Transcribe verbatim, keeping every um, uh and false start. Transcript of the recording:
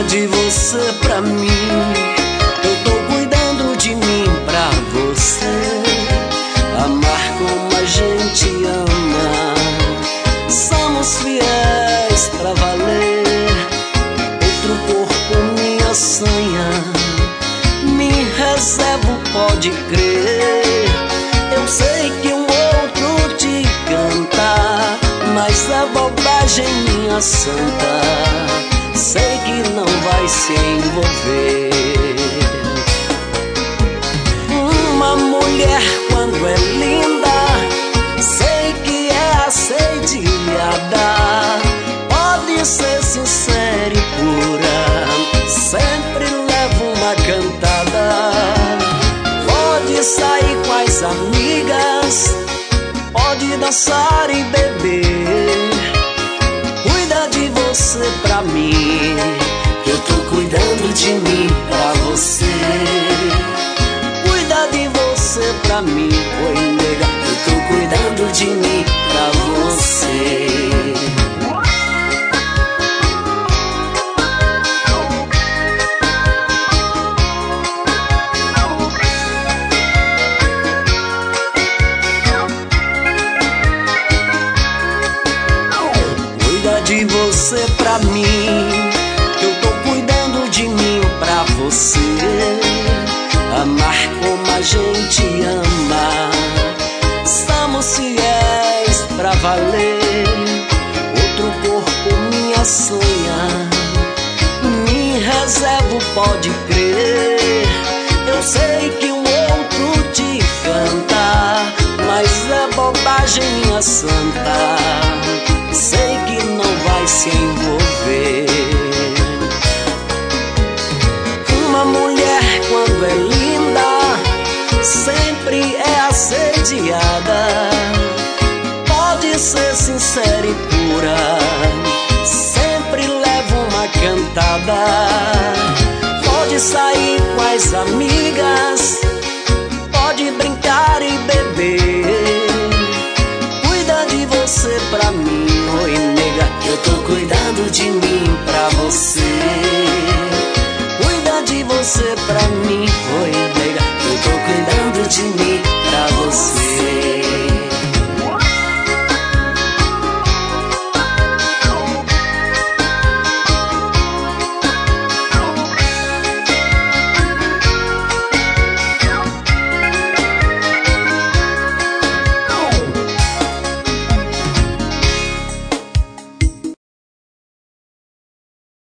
de você pra mim. Eu tô cuidando de mim pra você. Amar como a gente ama. Somos fiéis pra valer. Outro corpo, minha sonha. Me reservo, pode crer. Eu sei que um outro te canta, mas é bobagem, minha santa. Sei que não vai se envolver. Uma mulher quando é linda, sei que é assediada. Pode ser sincera e pura, sempre leva uma cantada. Pode sair com as amigas, pode dançar e beber. Cuida de você pra mim, eu tô cuidando de mim pra você. Cuida de você pra mim, oi nega, eu tô cuidando de mim pra você. De você pra mim, eu tô cuidando de mim pra você. Amar como a gente ama, estamos fiéis pra valer. Outro corpo, minha sonha. Me reservo, pode crer. Eu sei que um outro te canta, mas é bobagem, minha santa. Sei que não vai se envolver. Uma mulher quando é linda, sempre é assediada. Pode ser sincera e pura, sempre leva uma cantada. Pode sair com as amigas, pode brincar e beber. Cuida de você pra mim, oi nega, eu tô cuidando de mim pra você.